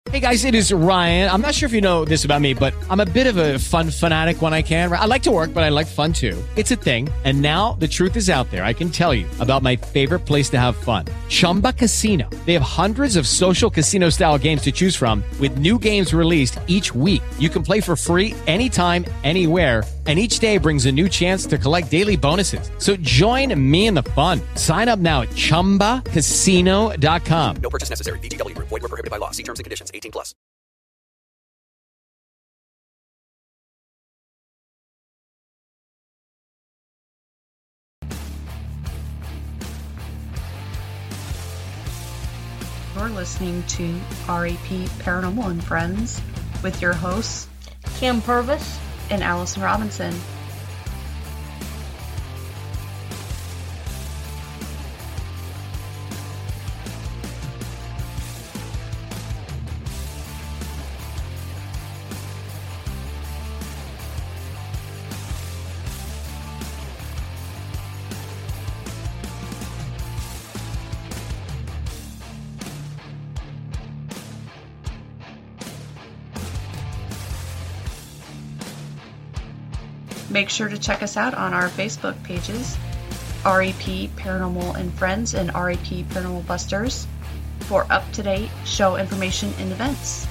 Hey guys, it is Ryan. I'm not sure if you know this about me, but I'm a bit of a fun fanatic when I can. I like to work, but I like fun too. It's a thing. And now the truth is out there. I can tell you about my favorite place to have fun. Chumba Casino. They have hundreds of social casino style games to choose from with new games released each week. You can play for free anytime, anywhere. And each day brings a new chance to collect daily bonuses. So join me in the fun. Sign up now at ChumbaCasino.com. No purchase necessary. VGW. Void where prohibited by law. See terms and conditions. 18 plus. You're listening to RAP Paranormal and Friends with your hosts, Kim Purvis and Allison Robinson. Make sure to check us out on our Facebook pages, RAP Paranormal and Friends and RAP Paranormal Busters, for up-to-date show information and events.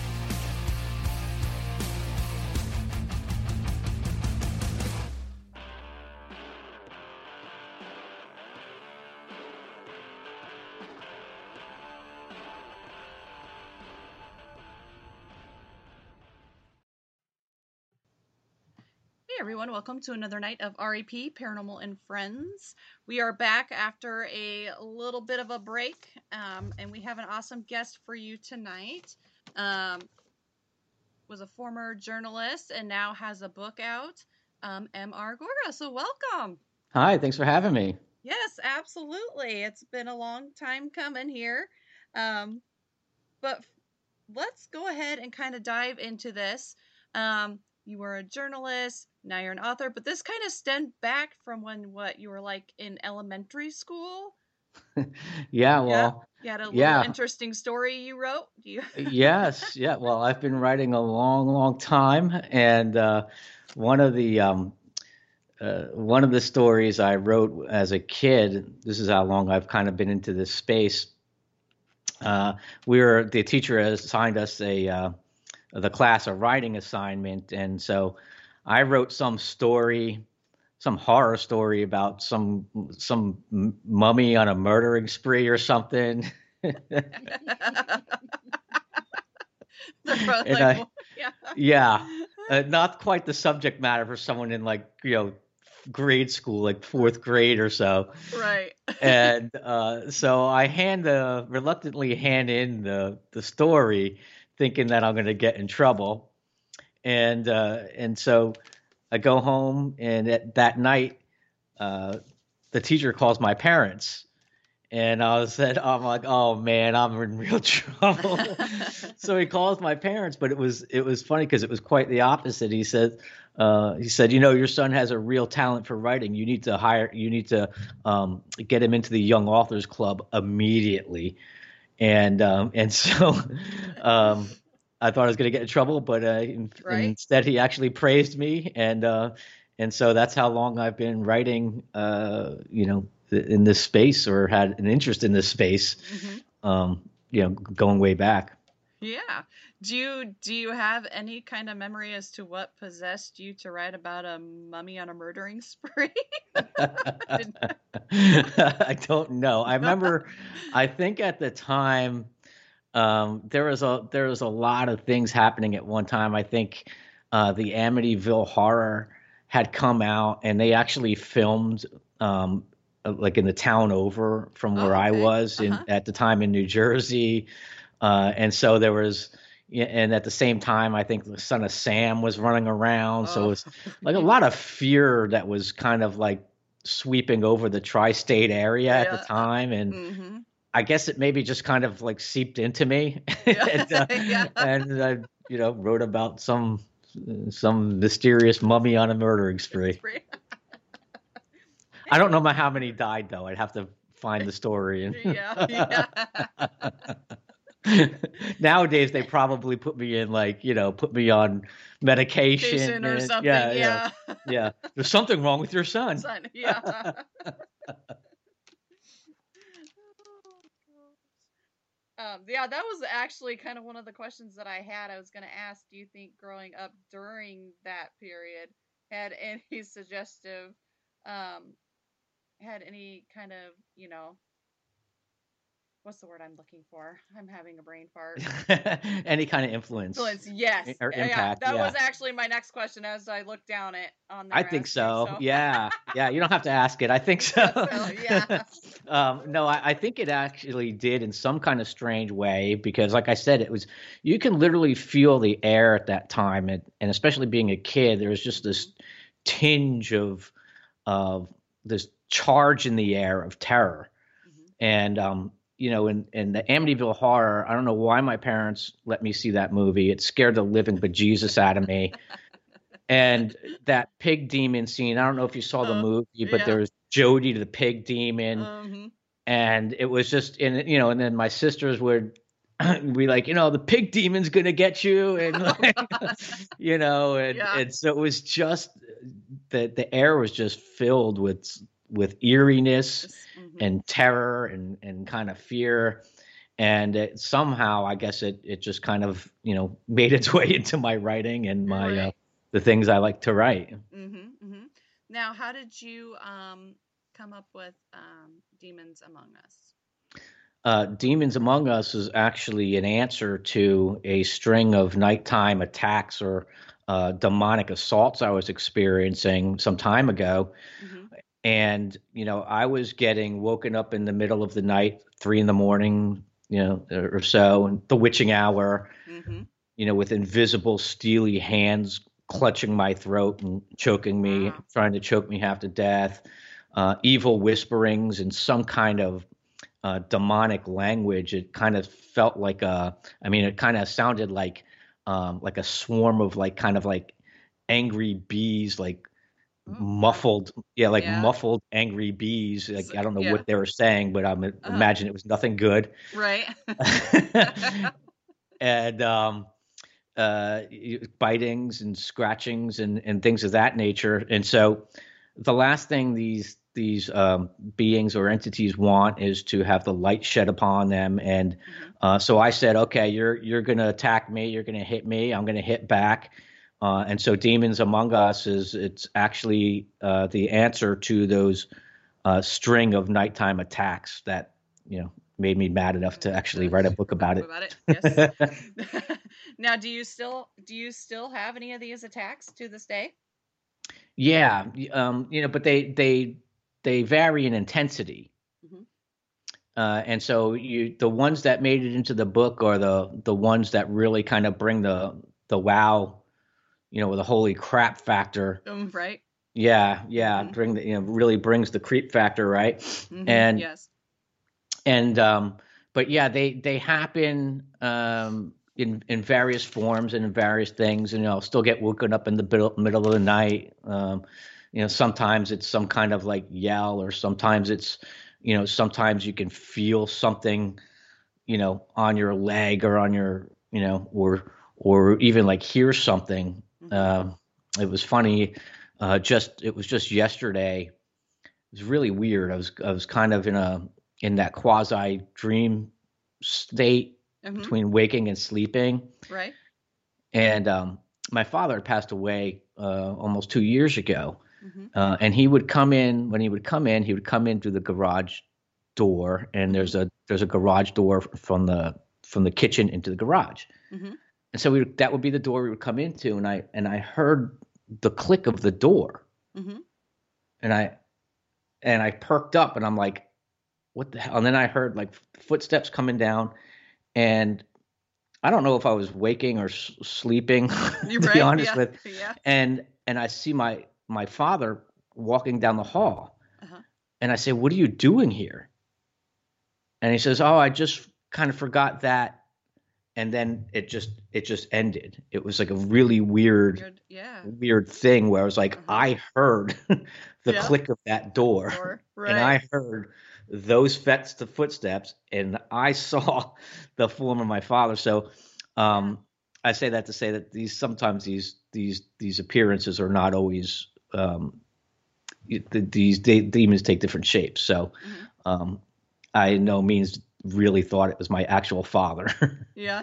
Everyone, welcome to another night of RAP Paranormal and Friends. We are back after a little bit of a break, and we have an awesome guest for you tonight. Was a former journalist and now has a book out, M.R. Gorga. So welcome. Hi, thanks for having me. Yes, absolutely. It's been a long time coming here, but let's go ahead and kind of dive into this. You were a journalist, now you're an author, but this kind of stemmed back from when you were like in elementary school? Yeah, well, you had a little interesting story you wrote? Yes, yeah. Well, I've been writing a long time, and one of the stories I wrote as a kid. This is how long I've kind of been into this space. The teacher assigned us the class a writing assignment, and so I wrote some horror story about some mummy on a murdering spree or something. Not quite the subject matter for someone in grade school, like fourth grade or so. Right. And so I reluctantly hand in the story, thinking that I'm going to get in trouble. And so I go home, and that night, the teacher calls my parents, and I'm like, oh man, I'm in real trouble. So he calls my parents, but it was funny because it was quite the opposite. He said, your son has a real talent for writing. You need to get him into the Young Authors Club immediately. And so I thought I was going to get in trouble, but instead he actually praised me, and so that's how long I've been writing, in this space, or had an interest in this space, going way back. Yeah. Do you have any kind of memory as to what possessed you to write about a mummy on a murdering spree? I don't know. I remember, I think at the time, there was a lot of things happening at one time. I think the Amityville Horror had come out, and they actually filmed like in the town over from where I was at the time in New Jersey, and so there was. Yeah, and at the same time, I think the Son of Sam was running around. So it was like a lot of fear that was kind of like sweeping over the tri-state area at the time. And I guess it maybe just kind of like seeped into me. And I, wrote about some mysterious mummy on a murdering spree. I don't know how many died, though. I'd have to find the story. Nowadays, they probably put me in put me on medication Patient or and something. yeah, Yeah. yeah. There's something wrong with your son. Son, yeah. Yeah, that was actually kind of one of the questions that I had. I was going to ask, do you think growing up during that period had any suggestive, um, had any kind of, what's the word I'm looking for? I'm having a brain fart. Any kind of influence Influence, yes. or Yeah, impact. that Yeah. was actually my next question as I looked down it on their I think resume, so. Yeah. Yeah. You don't have to ask it. I think so. Yeah. No, I think it actually did in some kind of strange way because, like I said, you can literally feel the air at that time. And especially being a kid, there was just this tinge of this charge in the air of terror. And, in the Amityville Horror, I don't know why my parents let me see that movie. It scared the living bejesus out of me. And that pig demon scene, I don't know if you saw the movie, but there was Jody the pig demon. And it was just, and then my sisters would be like, the pig demon's going to get you. And, and so it was just, the air was just filled with eeriness and terror and kind of fear. And somehow, I guess it just kind of, made its way into my writing and my the things I like to write. Now, how did you come up with Demons Among Us? Demons Among Us is actually an answer to a string of nighttime attacks or demonic assaults I was experiencing some time ago. And, I was getting woken up in the middle of the night, 3 a.m, or so, and the witching hour, with invisible steely hands clutching my throat and choking me, trying to choke me half to death, evil whisperings and some kind of demonic language. It kind of felt like it kind of sounded like a swarm of kind of angry bees, muffled muffled angry bees. I don't know what they were saying, but I'm imagine it was nothing good. Right. And bitings and scratchings and things of that nature. And so the last thing these beings or entities want is to have the light shed upon them. And so I said, okay, you're going to attack me. You're going to hit me. I'm going to hit back. And so Demons Among Us it's actually the answer to those string of nighttime attacks that, made me mad enough to actually write a book about it. Yes. Now, do you still have any of these attacks to this day? Yeah. But they vary in intensity. And so the ones that made it into the book are the ones that really kind of bring the wow, with a holy crap factor. Right. Yeah. Bring really brings the creep factor, right? And yes. And but yeah, they happen in various forms and in various things, and I'll still get woken up in the middle of the night. Sometimes it's some kind of yell, or sometimes it's sometimes you can feel something on your leg or on your or even hear something. It was funny. It was just yesterday. It was really weird. I was kind of in that quasi dream state between waking and sleeping. Right. And my father had passed away almost 2 years ago. And he would come in. When he would come in through the garage door, and there's a garage door from the kitchen into the garage. And so that would be the door we would come into, and I heard the click of the door. And I perked up, and I'm like, what the hell? And then I heard footsteps coming down, and I don't know if I was waking or sleeping, to be honest with. Yeah. And I see my father walking down the hall, and I say, "What are you doing here?" And he says, "Oh, I just kind of forgot that." And then it just ended. It was a really weird thing where I was like, I heard the click of that door, Right. and I heard those footsteps, and I saw the form of my father. So I say that to say that sometimes these appearances are not always demons take different shapes. So I no means really thought it was my actual father. Yeah.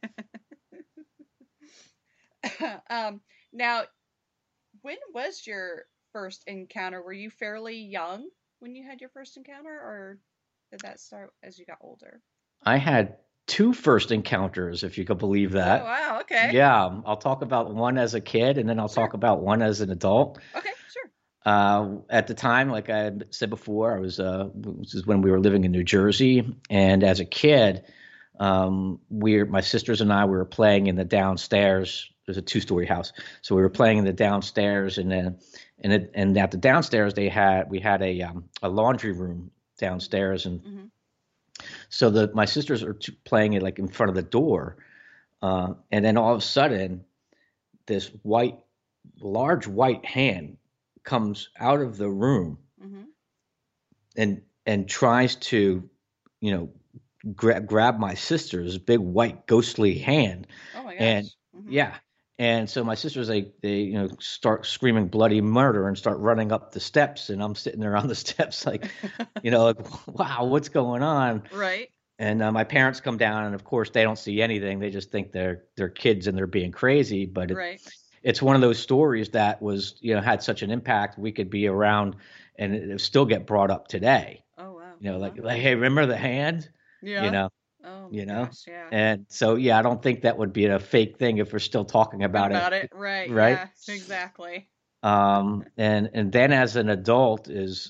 Now, when was your first encounter? Were you fairly young when you had your first encounter, or did that start as you got older? I had two first encounters, if you could believe Oh, that. wow. Okay. Yeah, I'll talk about one as a kid, and then I'll Sure. talk about one as an adult. Okay, sure. At the time, like I said before, this is when we were living in New Jersey, and as a kid, my sisters and I, we were playing in the downstairs. There's a 2-story house, so we were playing in the downstairs, and then and at the downstairs we had a laundry room downstairs, and so my sisters are playing it like in front of the door, and then all of a sudden, this large white hand comes out of the room and tries to, grab my sister's big white ghostly hand. Oh my gosh. And yeah. And so my sisters, they start screaming bloody murder and start running up the steps. And I'm sitting there on the steps like, like, wow, what's going on? Right. And my parents come down, and of course they don't see anything. They just think they're kids and they're being crazy. But it's one of those stories that was, had such an impact. We could be around and it still get brought up today. Oh, wow. Like, hey, remember the hand? Yeah. Oh, gosh, yeah. And so, yeah, I don't think that would be a fake thing if we're still talking about it. Right. Right. Yeah, exactly. And then as an adult is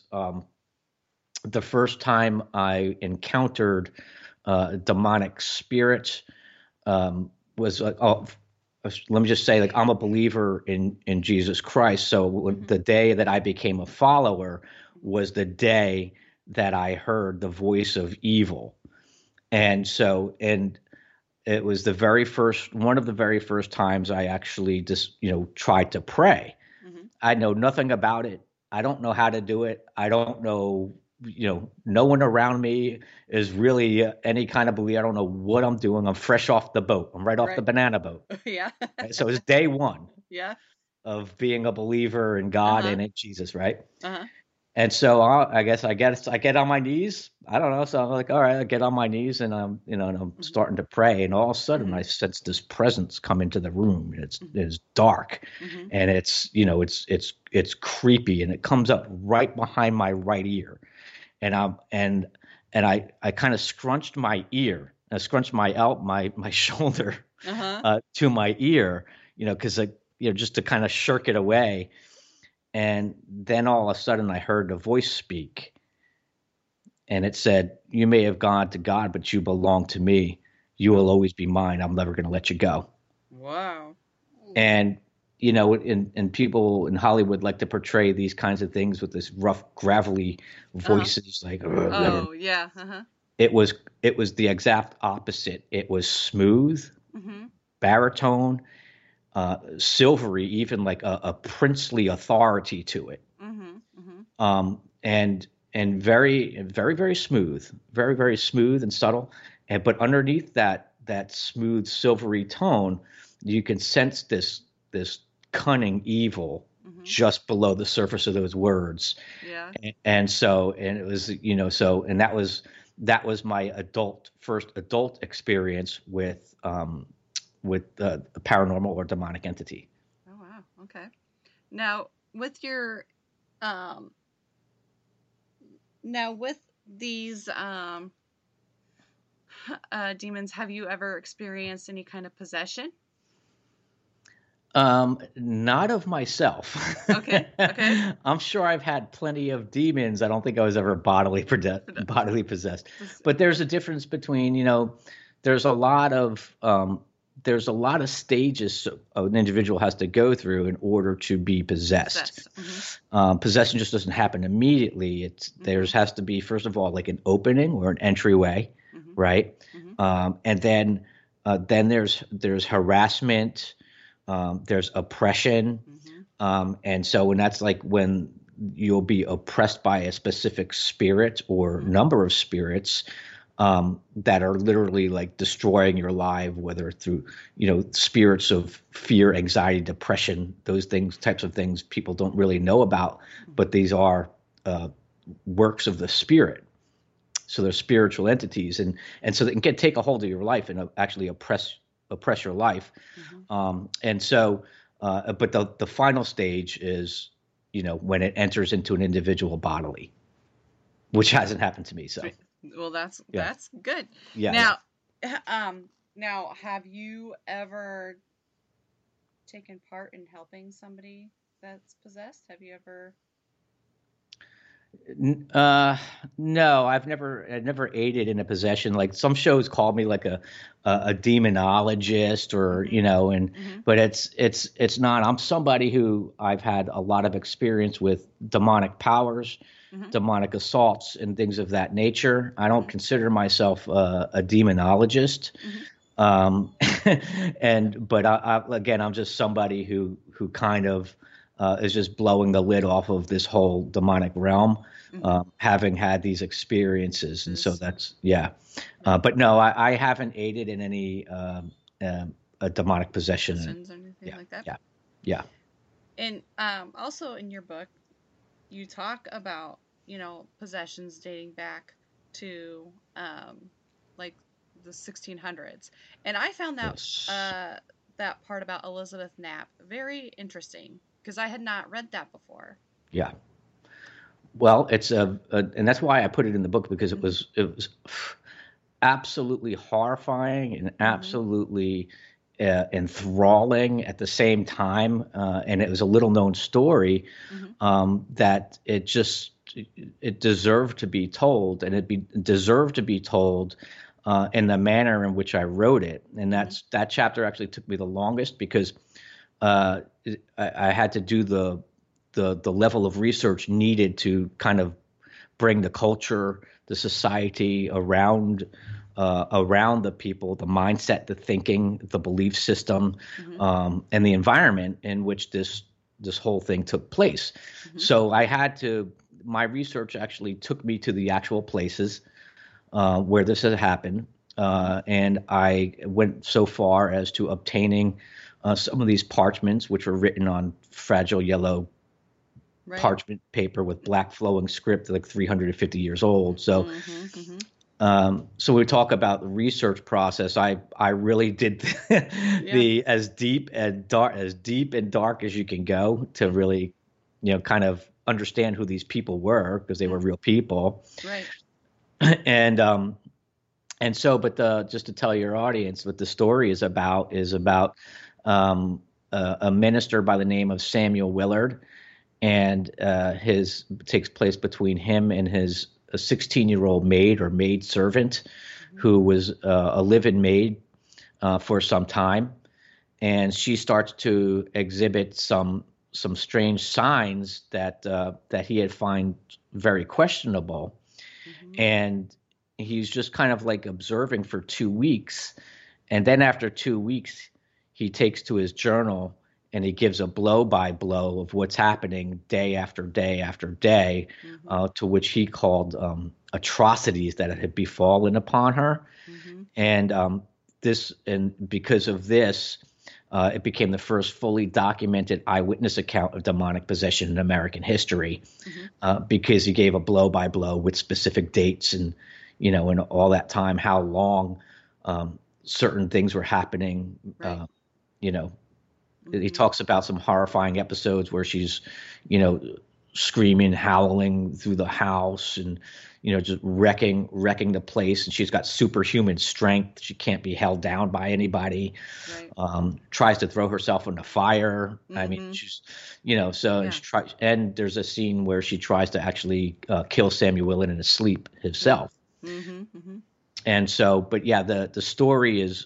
the first time I encountered demonic spirits was like, let me just say, like, I'm a believer in Jesus Christ. So the day that I became a follower was the day that I heard the voice of evil. And so, and it was one of the very first times I actually just, tried to pray. I know nothing about it. I don't know how to do it. I don't know, no one around me is really any kind of believer. I don't know what I'm doing. I'm fresh off the boat. I'm right off the banana boat. Yeah. So it's day one. Yeah. Of being a believer in God and in Jesus, right? And so I guess I get on my knees. I don't know. So I'm like, all right, I get on my knees and I'm, and I'm starting to pray. And all of a sudden I sense this presence come into the room. It's dark and it's creepy, and it comes up right behind my right ear. And I kind of scrunched my ear. I scrunched my shoulder to my ear, because just to kind of shirk it away. And then all of a sudden I heard a voice speak, and it said, "You may have gone to God, but you belong to me. You will always be mine. I'm never going to let you go." Wow. And, and people in Hollywood like to portray these kinds of things with this rough, gravelly voices, like, oh, yeah. It was the exact opposite. It was smooth, baritone, silvery, even like a princely authority to it. And very, very, very smooth, very, very smooth and subtle. But underneath that smooth, silvery tone, you can sense this cunning evil just below the surface of those words. Yeah. And it was, and that was my first adult experience with the paranormal or demonic entity. Oh, wow. Okay. Now, with your, with these demons, have you ever experienced any kind of possession? Not of myself. Okay. I'm sure I've had plenty of demons. I don't think I was ever bodily possessed. But there's a difference between, there's a lot of stages an individual has to go through in order to be possessed. Possession just doesn't happen immediately. There has to be, first of all, like an opening or an entryway, right? And then there's harassment, there's oppression, and that's like when you'll be oppressed by a specific spirit or number of spirits that are literally like destroying your life, whether through, spirits of fear, anxiety, depression, those things, types of things people don't really know about, but these are works of the spirit. So they're spiritual entities, and so they can take a hold of your life and actually oppress your life. And so, but the final stage is, when it enters into an individual bodily, which hasn't happened to me. So. Well, that's good. Yeah. Now, have you ever taken part in helping somebody that's possessed? Have you ever? No, I've never aided in a possession. Like some shows call me like a demonologist or, but it's not. I'm somebody who I've had a lot of experience with demonic powers, demonic assaults and things of that nature. I don't consider myself a demonologist. But again, I'm just somebody who kind of is just blowing the lid off of this whole demonic realm, having had these experiences. And so that's, but no, I haven't aided in any a demonic possession. Or anything like that? Yeah. And also in your book, you talk about, possessions dating back to like the 1600s. And I found that that part about Elizabeth Knapp very interesting because I had not read that before. Yeah. Well, it's and that's why I put it in the book, because it was absolutely horrifying and absolutely enthralling at the same time, and it was a little known story that it deserved to be told, and it deserved to be told in the manner in which I wrote it. And that chapter actually took me the longest because I had to do the level of research needed to kind of bring the culture, the society around the people, the mindset, the thinking, the belief system, and the environment in which this whole thing took place. So my research actually took me to the actual places where this had happened. And I went so far as to obtaining some of these parchments, which were written on fragile yellow parchment paper with black flowing script, like 350 years old. So, so we talk about the research process. I really did the as deep and dark as you can go to really, kind of understand who these people were, because they were real people. Right. And so, but just to tell your audience what the story is about a minister by the name of Samuel Willard, and takes place between him and his 16-year-old maid or maid servant, who was a live-in maid for some time, and she starts to exhibit some strange signs that he had find very questionable, and he's just kind of like observing for 2 weeks, and then after 2 weeks, he takes to his journal and he gives a blow-by-blow of what's happening day after day after day, to which he called atrocities that had befallen upon her, and because of this, it became the first fully documented eyewitness account of demonic possession in American history, because he gave a blow-by-blow with specific dates and, and all that time, how long certain things were happening. Right. He talks about some horrifying episodes where she's, screaming, howling through the house and, just wrecking the place. And she's got superhuman strength. She can't be held down by anybody. Right. Tries to throw herself in the fire. I mean, she's, and, and there's a scene where she tries to actually kill Samuel Willard in his sleep himself. And so, but yeah, the story is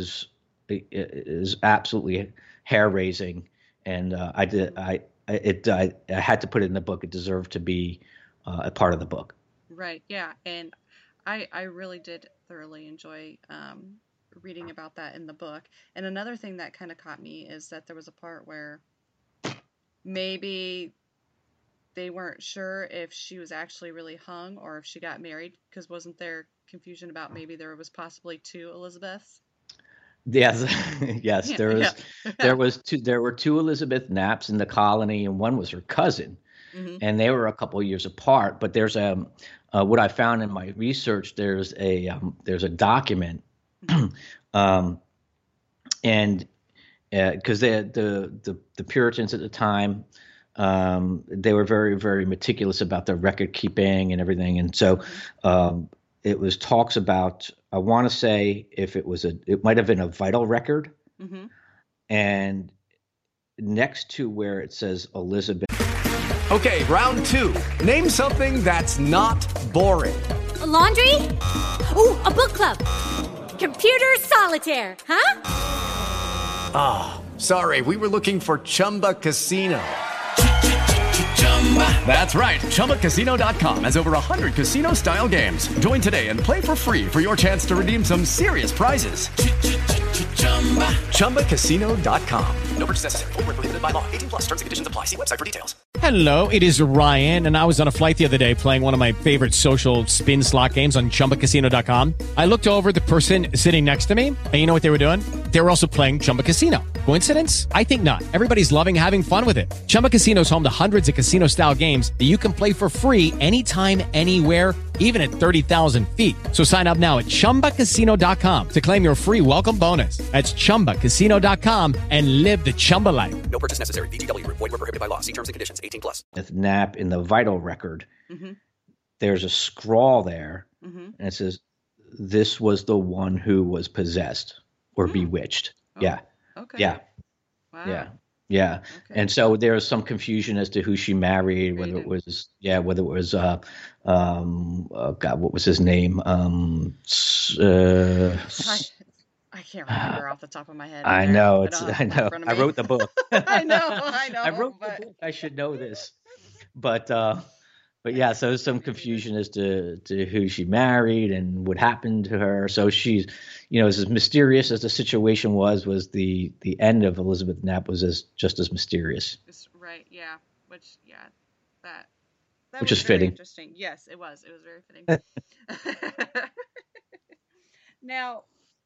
absolutely hair raising, and I had to put it in the book. It deserved to be a part of the book. Right. Yeah. And I really did thoroughly enjoy reading about that in the book. And another thing that kind of caught me is that there was a part where maybe they weren't sure if she was actually really hung or if she got married, because wasn't there confusion about maybe there was possibly two Elizabeths? Yes, yes. Yeah, yeah. There were two Elizabeth Knapps in the colony, and one was her cousin, Hmm. and they were a couple of years apart. But there's what I found in my research. There's a document, um, and because the Puritans at the time, they were very, very meticulous about their record keeping and everything, and so it was talks about. I want to say if it might have been a vital record, Hmm. and next to where it says Elizabeth. Okay, round two. Name something that's not boring. A laundry? Ooh, a book club. Computer solitaire, huh? Sorry, we were looking for Chumba Casino. That's right. ChumbaCasino.com has over 100 casino-style games. Join today and play for free for your chance to redeem some serious prizes. ChumbaCasino.com. No purchase necessary. Void where prohibited by law. 18 plus terms and conditions apply. See website for details. Hello, it is Ryan, and I was on a flight the other day playing one of my favorite social spin slot games on ChumbaCasino.com. I looked over at the person sitting next to me, and you know what they were doing? They were also playing Chumba Casino. Coincidence? I think not. Everybody's loving having fun with it. Chumba Casino is home to hundreds of casino-style games that you can play for free anytime, anywhere, even at 30,000 feet. So sign up now at ChumbaCasino.com to claim your free welcome bonus. That's ChumbaCasino.com and live the Chumba life. No purchase necessary. VGW Group. Void where prohibited by law. See terms and conditions. 18 plus. Knapp in the vital record. Hmm. There's a scrawl there, Hmm. and it says, "This was the one who was possessed or bewitched." Oh, Yeah, okay. yeah, Wow. yeah, yeah. Okay. And so there was some confusion as to who she married, whether it was, God, what was his name? I can't remember off the top of my head. I either. know I it's. don't have I it in know. front of I me. wrote the book. I know. I wrote but the book. I should know this, but yeah. So there's some confusion as to who she married and what happened to her. So she's, as mysterious as the situation was the end of Elizabeth Knapp was just as mysterious. right, yeah. That Which was is very fitting. interesting. Yes, it was. It was very fitting. Now,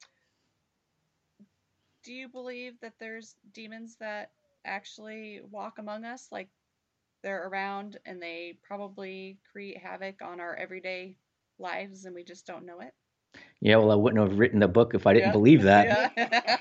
do you believe that there's demons that actually walk among us? Like they're around and they probably create havoc on our everyday lives and we just don't know it? Yeah, well, I wouldn't have written the book if I didn't Yeah. believe that. Yeah.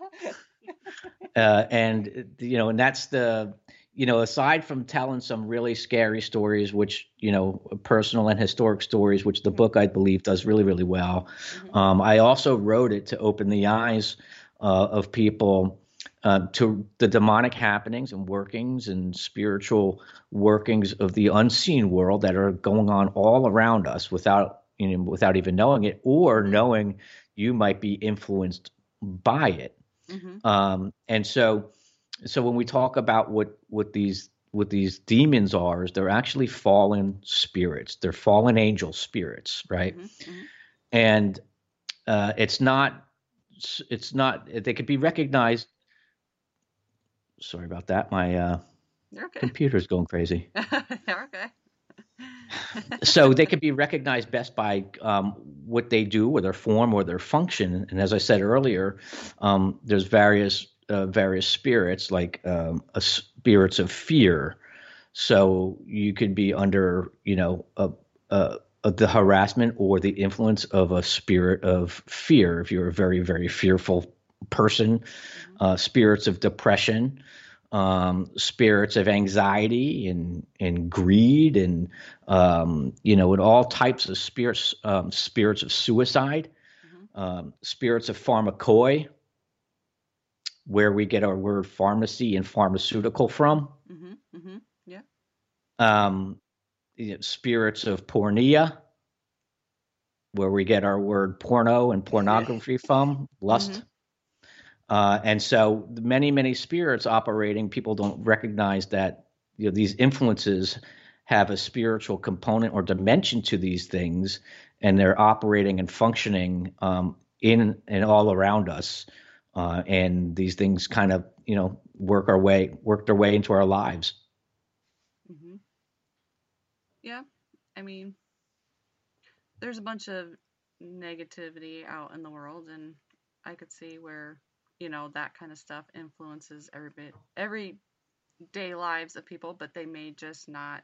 And that's aside from telling some really scary stories, which, personal and historic stories, which the book, I believe, does really, really well. I also wrote it to open the eyes of people to the demonic happenings and workings and spiritual workings of the unseen world that are going on all around us without even knowing it, or knowing you might be influenced by it. Mhm. And so when we talk about what these demons are, is they're actually fallen spirits. They're fallen angel spirits, right? Mhm. Mhm. And it's not they could be recognized. Sorry about that. My You're okay. computer's going crazy. You're okay. So they could be recognized best by what they do, or their form, or their function. And as I said earlier, there's various spirits, like spirits of fear. So you could be under, the harassment or the influence of a spirit of fear if you're a very, very fearful person. Spirits of depression. Spirits of anxiety and greed, and with all types of spirits, spirits of suicide, spirits of pharmakoi, where we get our word pharmacy and pharmaceutical from. Mm-hmm. Mm-hmm. Yeah. Spirits of pornea, where we get our word porno and pornography from, lust. And so many, many spirits operating, people don't recognize that these influences have a spiritual component or dimension to these things, and they're operating and functioning in and all around us. And these things kind of, work their way into our lives. Mm-hmm. Yeah. I mean, there's a bunch of negativity out in the world, and I could see where, that kind of stuff influences everyday lives of people, but they may just not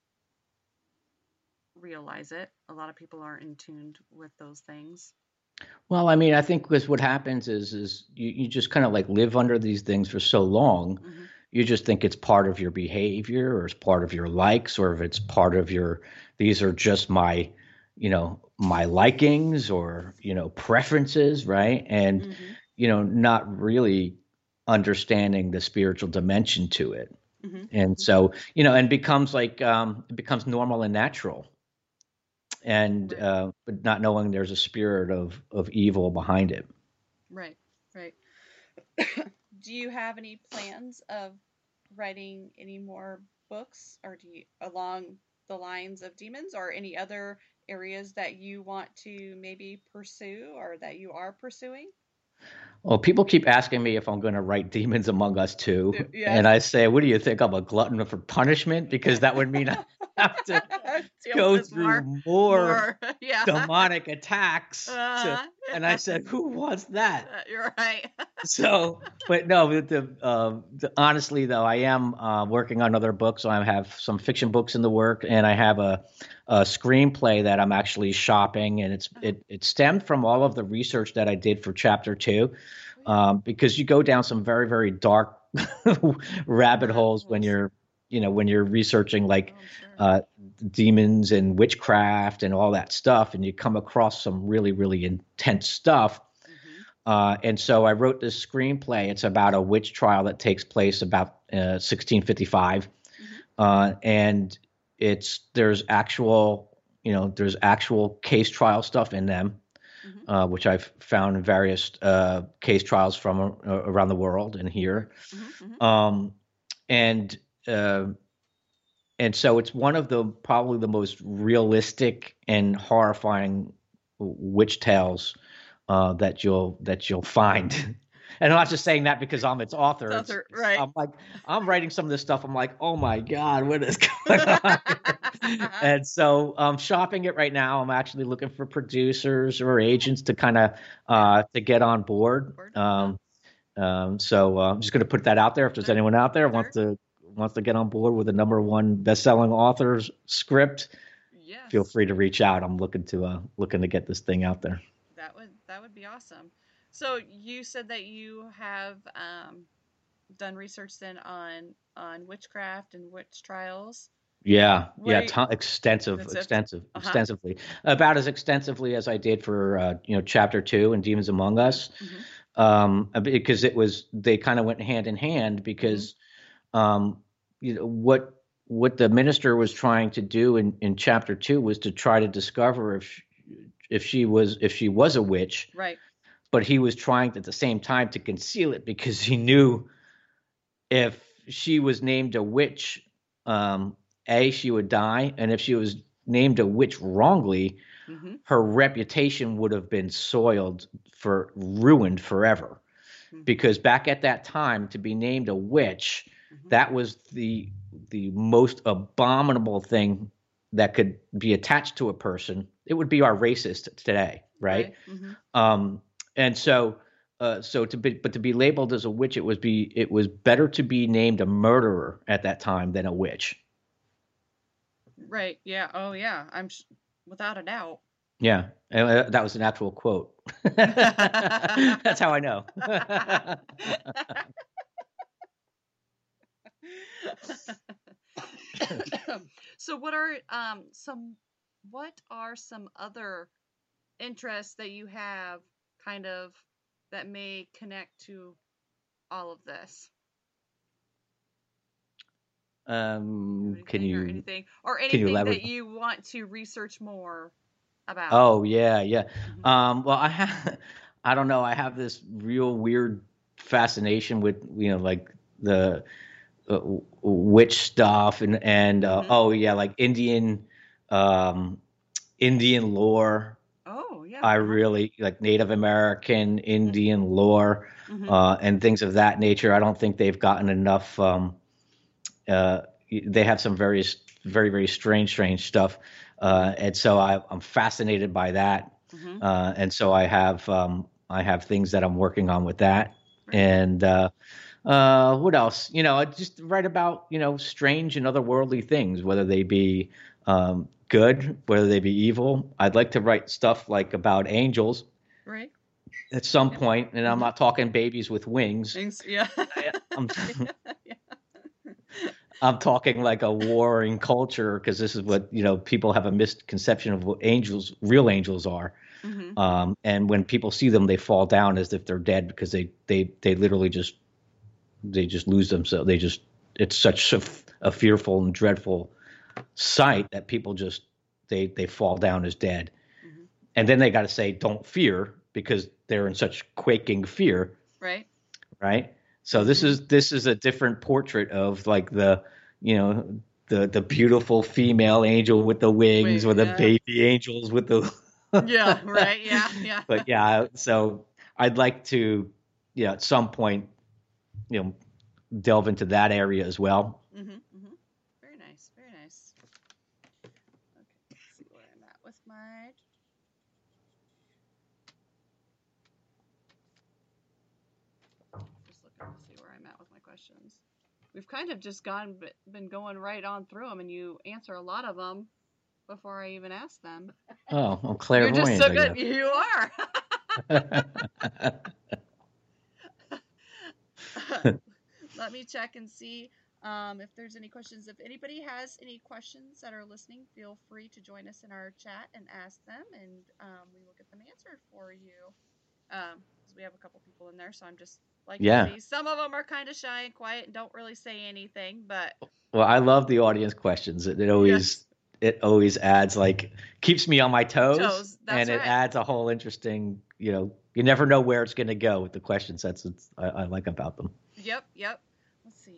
realize it. A lot of people aren't in tune with those things. Well, I mean, I think because what happens is you just kind of like live under these things for so long, you just think it's part of your behavior or it's part of your likes or if it's part of these are just my, my likings or, preferences, right? And, not really understanding the spiritual dimension to it. And so, and becomes it becomes normal and natural. And but not knowing there's a spirit of evil behind it. Right. Do you have any plans of writing any more books, or do you along the lines of demons, or any other areas that you want to maybe pursue or that you are pursuing? Well, people keep asking me if I'm going to write Demons Among Us too. Yes. And I say, what do you think? I'm a glutton for punishment? Because that would mean I have to go through more demonic attacks. And I said, who wants that? You're right. So, but no, honestly, though, I am working on other books. I have some fiction books in the work, and I have a screenplay that I'm actually shopping, and it stemmed from all of the research that I did for chapter 2, because you go down some very, very dark rabbit holes when you're researching demons and witchcraft and all that stuff, and you come across some really, really intense stuff. And so I wrote this screenplay. It's about a witch trial that takes place about 1655, and there's actual case trial stuff in them, which I've found in various case trials from around the world and here, and so it's one of probably the most realistic and horrifying witch tales that you'll find. And I'm not just saying that because I'm its author. Right. I'm writing some of this stuff. I'm like, oh my God, what is going on? And so I'm shopping it right now. I'm actually looking for producers or agents to kind of to get on board. So I'm just going to put that out there. If there's anyone out there wants to get on board with a #1 best-selling author's script, feel free to reach out. I'm looking to get this thing out there. That would be awesome. So you said that you have done research then on witchcraft and witch trials. Extensively, about as extensively as I did for chapter 2 and Demons Among Us, because they kind of went hand in hand because what the minister was trying to do in chapter 2 was to try to discover if she was a witch, right? But he was trying at the same time to conceal it because he knew if she was named a witch, she would die, and if she was named a witch wrongly, her reputation would have been ruined forever. Because back at that time, to be named a witch, that was the most abominable thing that could be attached to a person. It would be our racist today, right? And so to be labeled as a witch, it was better to be named a murderer at that time than a witch. Right. Yeah. Oh, yeah. Without a doubt. Yeah, that was an actual quote. That's how I know. So what are some other interests that you have kind of that may connect to all of this? Can you anything that you want to research more about? Oh yeah. Well, I don't know. I have this real weird fascination with like the witch stuff and like Indian lore. Oh yeah. I really like Native American Indian lore and things of that nature. I don't think they've gotten enough. They have some very very, very strange stuff. And so I'm fascinated by that. And so I have things that I'm working on with that. Right. And what else? I just write about, strange and otherworldly things, whether they be good, whether they be evil. I'd like to write stuff like about angels Right. at some point, and I'm not talking babies with wings. Thanks. Yeah. I'm, I'm talking like a warring culture, because this is what, people have a misconception of what real angels are. And when people see them, they fall down as if they're dead, because they literally just lose themselves. It's such a fearful and dreadful sight that people just, they fall down as dead. And then they got to say, don't fear, because they're in such quaking fear. Right. Right. So this is a different portrait of like the beautiful female angel with the wings, or the baby angels with the Yeah, right. Yeah. But yeah, so I'd like to, at some point, delve into that area as well. Very nice. Very nice. Okay, let's see where I'm at with my. Just looking to see where I'm at with my questions. We've kind of just been going right on through them, and you answer a lot of them before I even ask them. Oh, I'm clairvoyant. You're just so good. You are. Let me check and see if there's any questions. If anybody has any questions that are listening, feel free to join us in our chat and ask them, and we will get them answered for you. Because we have a couple people in there, so I'm just like, see, some of them are kind of shy and quiet and don't really say anything, but. Well, I love the audience questions. It always adds, like, keeps me on my toes, and it adds a whole interesting, you never know where it's going to go with the questions. That's what I like about them. Yep. Let's see.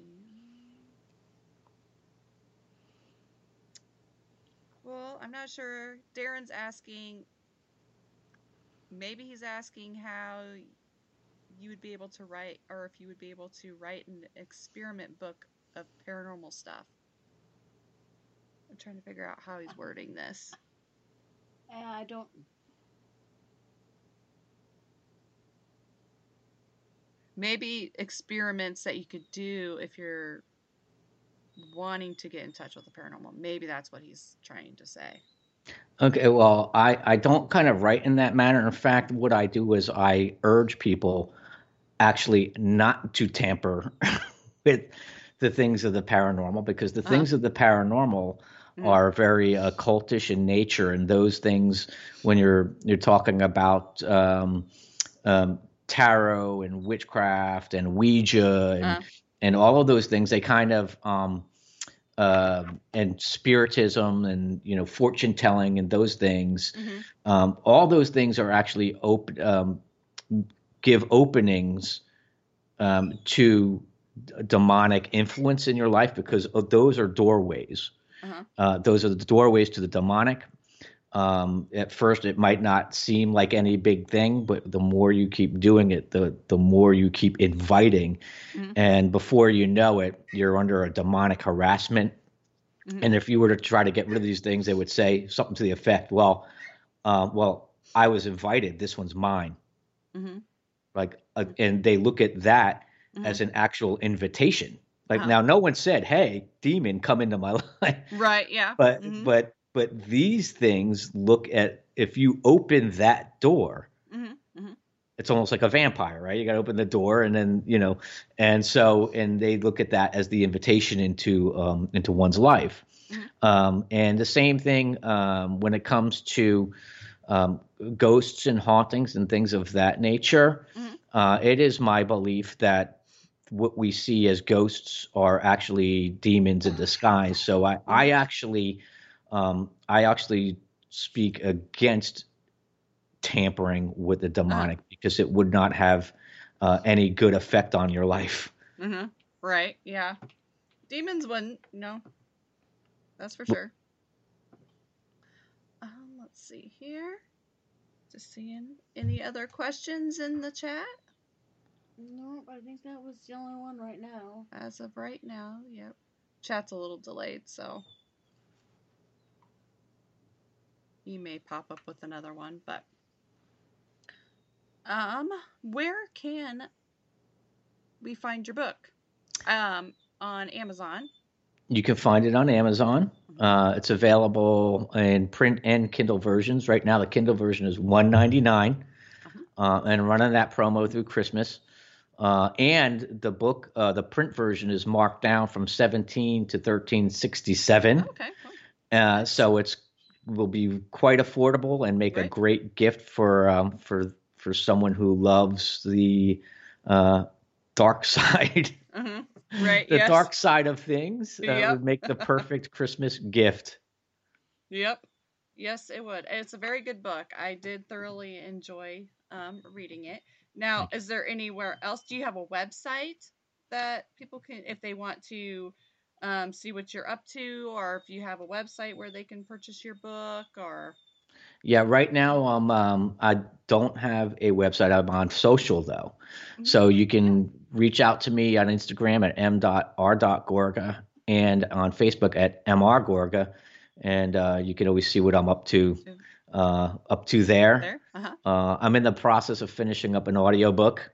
Well, I'm not sure. Darren's asking, maybe he's asking how you would be able to write, or if you would be able to write an experiment book of paranormal stuff. I'm trying to figure out how he's wording this. I don't. Maybe experiments that you could do if you're wanting to get in touch with the paranormal. Maybe that's what he's trying to say. Okay, well, I don't kind of write in that manner. In fact, what I do is I urge people actually not to tamper with the things of the paranormal, because the things of the paranormal are very occultish in nature, and those things, when you're talking about tarot and witchcraft and Ouija and all of those things, they kind of and spiritism and fortune telling and those things, all those things are actually give openings to demonic influence in your life, because those are doorways. Those are the doorways to the demonic. At first, it might not seem like any big thing, but the more you keep doing it, the more you keep inviting. And before you know it, you're under a demonic harassment. And if you were to try to get rid of these things, they would say something to the effect, well, I was invited. This one's mine. And they look at that as an actual invitation. Now, no one said, "Hey, demon, come into my life." Right. Yeah. But these things look at, if you open that door, it's almost like a vampire, right? You got to open the door, and then and they look at that as the invitation into one's life. And the same thing when it comes to ghosts and hauntings and things of that nature. It is my belief that what we see as ghosts are actually demons in disguise. So I actually speak against tampering with the demonic, because it would not have any good effect on your life. Right. Yeah. Demons wouldn't. No. That's for sure. Let's see here. Just seeing any other questions in the chat. Nope, I think that was the only one right now. As of right now, yep. Chat's a little delayed, so he may pop up with another one, but where can we find your book? On Amazon. You can find it on Amazon. It's available in print and Kindle versions. Right now, the Kindle version is $1.99, and running that promo through Christmas. And the book, the print version, is marked down from $17 to $13.67. Okay. So it's will be quite affordable and make a great gift for someone who loves the dark side. Right. The dark side of things. Yep. Would make the perfect Christmas gift. Yep. Yes, it would. It's a very good book. I did thoroughly enjoy reading it. Now, is there anywhere else? Do you have a website that people can, if they want to see what you're up to, or if you have a website where they can purchase your book, or? Yeah, right now I don't have a website. I'm on social though, so you can reach out to me on Instagram at m.r.gorga and on Facebook at mrgorga, and you can always see what I'm up to there. I'm in the process of finishing up an audiobook,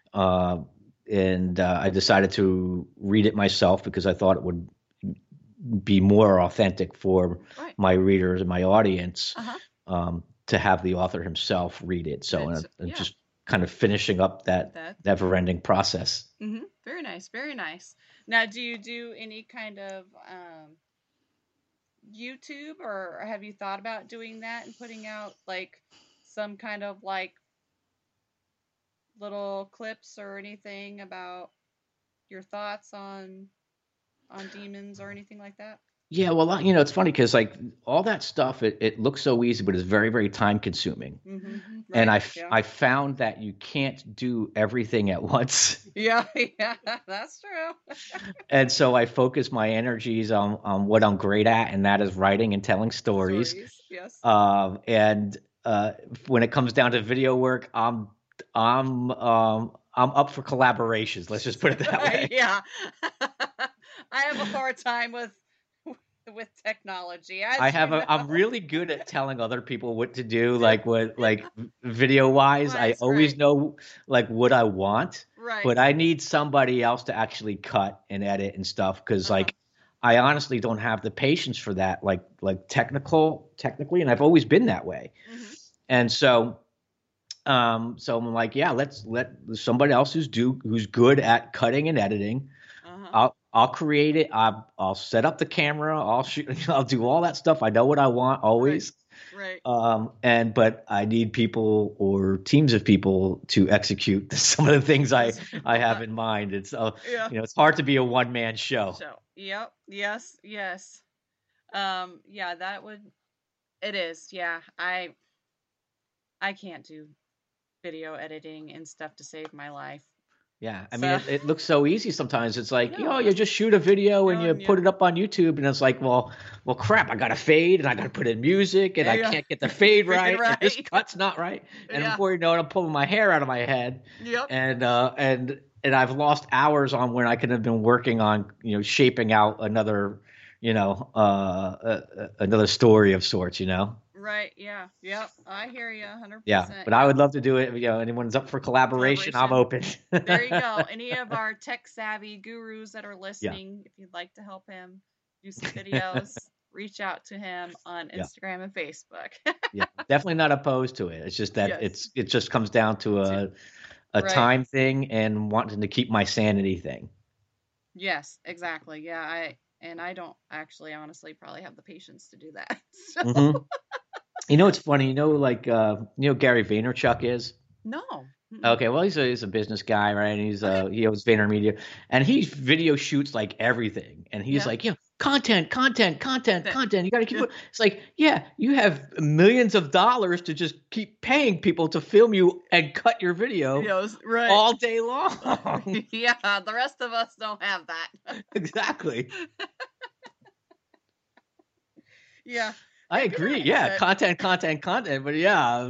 and I decided to read it myself because I thought it would be more authentic for my readers and my audience. To have the author himself read it. So and just kind of finishing up that never-ending process. Very nice. Very nice. Now, do you do any kind of YouTube, or have you thought about doing that and putting out like some kind of like little clips or anything about your thoughts on demons or anything like that? Yeah, well, it's funny because like all that stuff, it looks so easy, but it's very, very time consuming. And I found that you can't do everything at once. Yeah, that's true. And so I focus my energies on what I'm great at, and that is writing and telling stories. Yes. And when it comes down to video work, I'm up for collaborations. Let's just put it that way. Yeah. I have a hard time with technology. I'm really good at telling other people what to do, like video wise. I always know like what I want, but I need somebody else to actually cut and edit and stuff. Cause like, I honestly don't have the patience for that, like technically. And I've always been that way. And so I'm like, yeah, let's let somebody else who's good at cutting and editing. I'll create it. I'll set up the camera. I'll shoot. I'll do all that stuff. I know what I want always. Right. But I need people or teams of people to execute some of the things I have in mind. It's it's hard to be a one-man show. Yep. Yes. Yeah, that would. It is. Yeah. I can't do video editing and stuff to save my life. Yeah, I mean, it looks so easy sometimes. It's like, you just shoot a video and you put it up on YouTube, and it's like, well, crap, I got to fade, and I got to put in music, and I can't get the fade right, and this cut's not right. And before you know it, I'm pulling my hair out of my head. Yep. And I've lost hours on when I could have been working on, shaping out another, another story of sorts, Right. Yeah. Yep. I hear you 100%. Yeah. But I would love to do it. Anyone's up for collaboration. I'm open. There you go. Any of our tech savvy gurus that are listening, if you'd like to help him do some videos, reach out to him on Instagram and Facebook. Yeah. Definitely not opposed to it. It's just that it just comes down to a time thing and wanting to keep my sanity thing. Yes, exactly. Yeah. I don't actually honestly probably have the patience to do that. So. It's funny, like, Gary Vaynerchuk is? No. Okay, well, he's a business guy, right? And he owns VaynerMedia, and he video shoots like everything. And he's like, content. You got to keep it. It's like, yeah, you have millions of dollars to just keep paying people to film you and cut your video all day long. Yeah, the rest of us don't have that. Exactly. Yeah. I agree. Yeah, content. But yeah,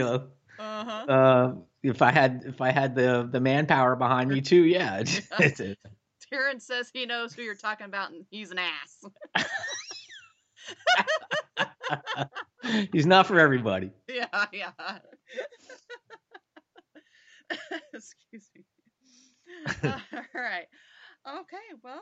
if I had the manpower behind me too, yeah. Terrence says he knows who you're talking about, and he's an ass. He's not for everybody. Yeah. Excuse me. All right. Okay. Well,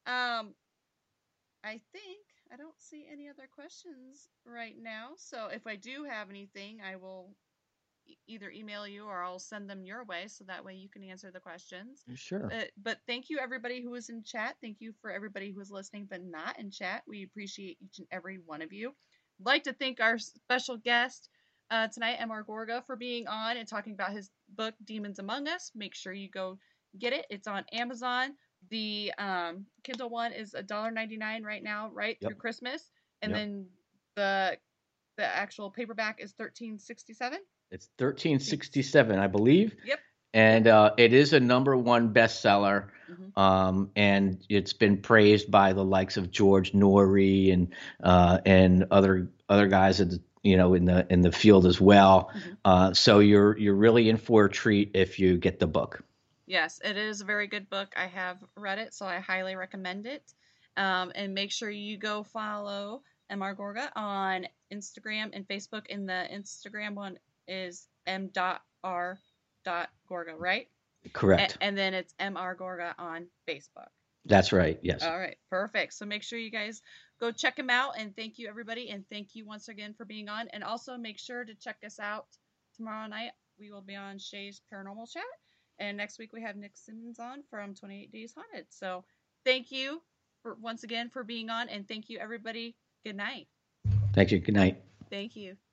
I think I don't see any other questions right now. So if I do have anything, I will either email you or I'll send them your way so that way you can answer the questions. Sure. But thank you everybody who was in chat. Thank you for everybody who was listening but not in chat. We appreciate each and every one of you. I'd like to thank our special guest tonight, M.R. Gorga, for being on and talking about his book Demons Among Us. Make sure you go get it. It's on Amazon. The Kindle one is $1.99 right now, right through Christmas, and then the actual paperback is $13.67. It's $13.67, I believe. Yep. And it is a #1 bestseller. And it's been praised by the likes of George Norrie and other guys in the field as well. So you're really in for a treat if you get the book. Yes, it is a very good book. I have read it, so I highly recommend it. And make sure you go follow M.R. Gorga on Instagram and Facebook. And the Instagram one is m.r.gorga, right? Correct. And then it's M.R. Gorga on Facebook. That's right, yes. All right, perfect. So make sure you guys go check him out. And thank you, everybody. And thank you once again for being on. And also make sure to check us out tomorrow night. We will be on Shay's Paranormal Chat. And next week we have Nick Simmons on from 28 Days Haunted. So thank you once again for being on. And thank you, everybody. Good night. Thank you. Good night. Thank you.